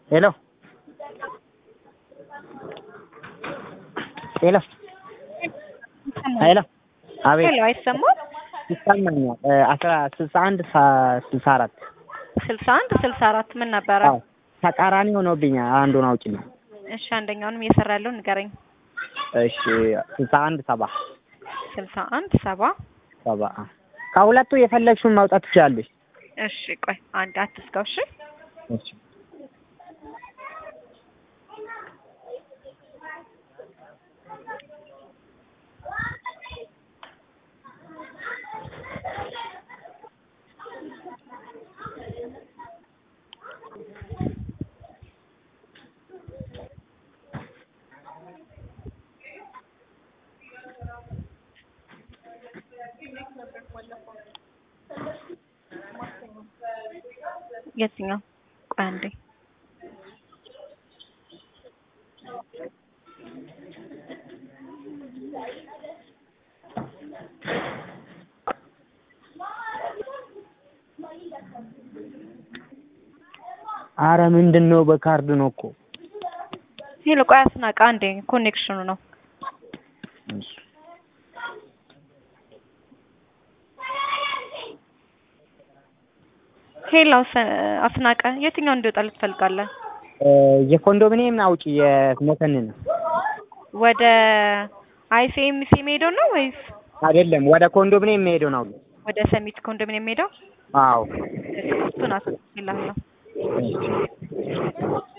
Hello. Hello. Hello. አቤት ሄሎ አይሰማም? ይሰማኛል። 61 64 61 64 ምን ነበረ? አዎ ተቃራኒ ሆኖብኛል። አንዱን አውጪልኝ። እሺ አንደኛውንም እየሰራ ያለው ንገረኝ። እሺ 61 70 61 70 70 ከሁለቱ የፈለግሽውን ማውጣት ትችላለሽ። እሺ ቆይ አንድ አትስጋው። እሺ እሺ የትኛው? ቆይ አንዴ አረ ምንድነው? በካርድ ነው እኮ። ሄሎ ቆይ አስናቀ አንዴ ኮኔክሽኑ ነው። ሄሎ አስናቀ የትኛው እንዲወጣ ትፈልጋለህ? የኮንዶሚኒየም አውጪ የመተንን ወደ አይሲኤምሲ ሄደው ነው ወይስ አይደለም? ወደ ኮንዶሚኒየም ሄደው ነው። ወደ ሰሚት ኮንዶሚኒየም ሄደው? አዎ እሱን አስፈልጋለሁ።